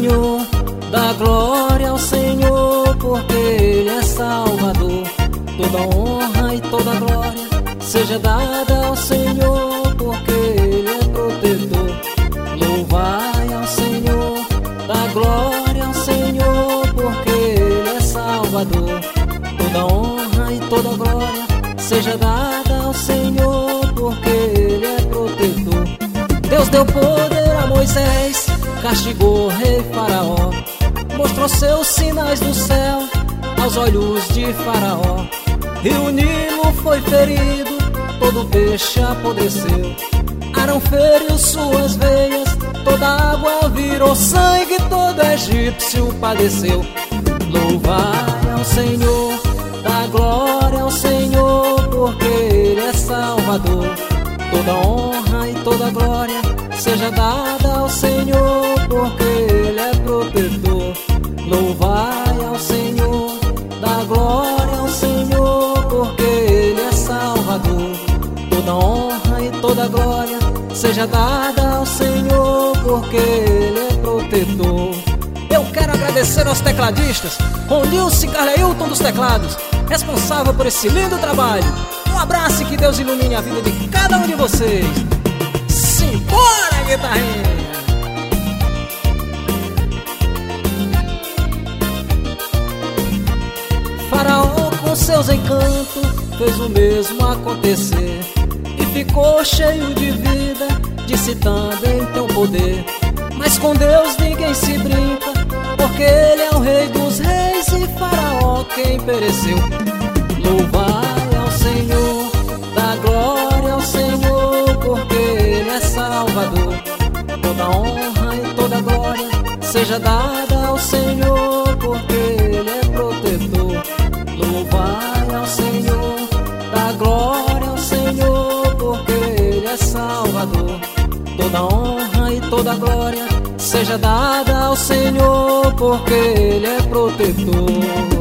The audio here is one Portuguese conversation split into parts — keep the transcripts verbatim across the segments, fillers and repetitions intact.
Senhor, dá glória ao Senhor, porque Ele é Salvador. Toda honra e toda glória seja dada ao Senhor, porque Ele é protetor. Louvai ao Senhor, dá glória ao Senhor, porque Ele é Salvador. Toda honra e toda glória seja dada ao Senhor, porque Ele é protetor. Deus deu poder a Moisés, castigou o rei Faraó, mostrou seus sinais do céu aos olhos de Faraó. E o Nilo foi ferido, todo peixe apodreceu. Arão feriu suas veias, toda água virou sangue, todo egípcio padeceu. Louvai ao Senhor, dá glória ao Senhor, porque Ele é Salvador. Toda honra e toda glória seja dada ao Senhor, porque Ele é protetor. Louvai ao Senhor, dá glória ao Senhor, porque Ele é Salvador. Toda honra e toda glória seja dada ao Senhor, porque Ele é protetor. Eu quero agradecer aos tecladistas, Ronilson e Carleilton dos teclados, responsável por esse lindo trabalho. Um abraço e que Deus ilumine a vida de cada um de vocês. Simbora, guitarrinha! Faraó com seus encantos fez o mesmo acontecer e ficou cheio de vida, disse também teu poder. Mas com Deus ninguém se brinca, porque Ele é o Rei dos reis e Faraó quem pereceu. Louvai ao Senhor, dá glória ao Senhor, porque Ele é Salvador. Toda honra e toda glória seja dada ao Senhor, porque Ele é protetor. Louvai ao Senhor, dá glória ao Senhor, porque Ele é Salvador. Toda honra e toda glória seja dada ao Senhor, porque Ele é protetor.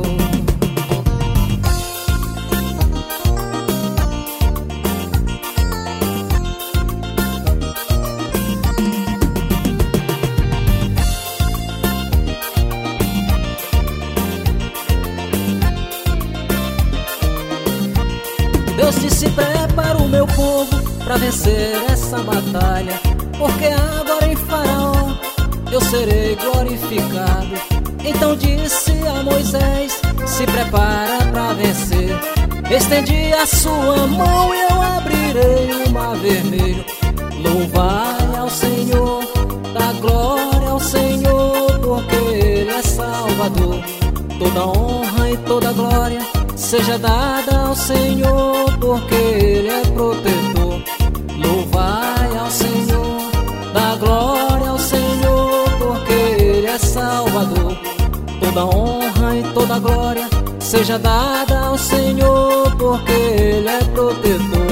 Deus disse: prepara o meu povo pra vencer essa batalha, porque agora em Faraó eu serei glorificado. Então disse a Moisés: se prepara pra vencer. Estendi a sua mão e eu abrirei o mar vermelho. Louvai ao Senhor, dá glória ao Senhor, porque Ele é Salvador. Toda honra e toda glória seja dada ao Senhor, porque Ele é protetor. Louvai ao Senhor, dá glória ao Senhor, porque Ele é Salvador. Toda honra e toda glória seja dada ao Senhor, porque Ele é protetor.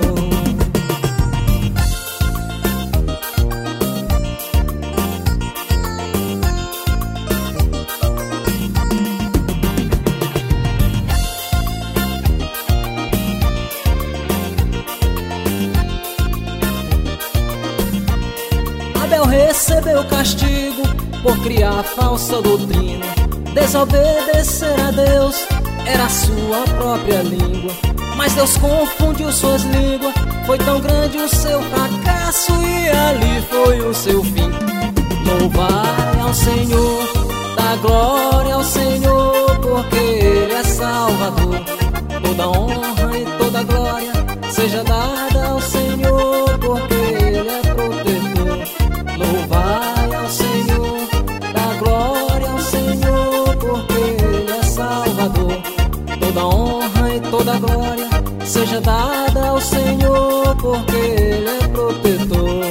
Abel recebeu castigo por criar falsa doutrina. Desobedecer a Deus era a sua própria língua, mas Deus confundiu suas línguas. Foi tão grande o seu fracasso e ali foi o seu fim. Louvai ao Senhor, dá glória ao Senhor, porque Ele é Salvador. Toda honra e toda glória seja dada ao Senhor, porque Ele é protetor. Louvai ao Senhor, dá glória ao Senhor, porque Ele é Salvador. Toda honra e toda glória seja dada ao Senhor, porque Ele é protetor.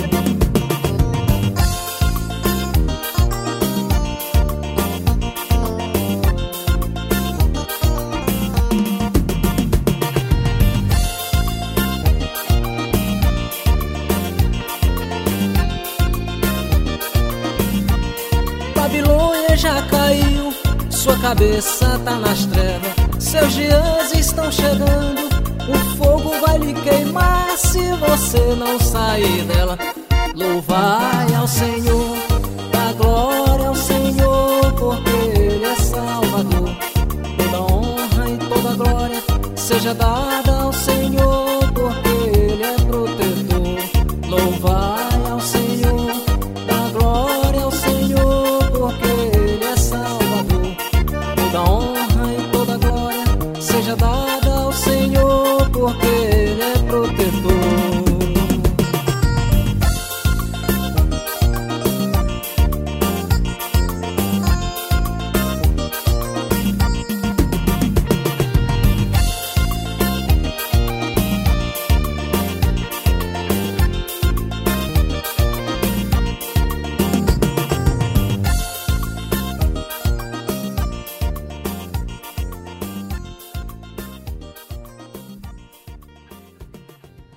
Babilônia já caiu, sua cabeça tá nas trevas. Seus dias estão chegando, o fogo vai lhe queimar se você não sair dela. Louvai ao Senhor, dá glória seja dada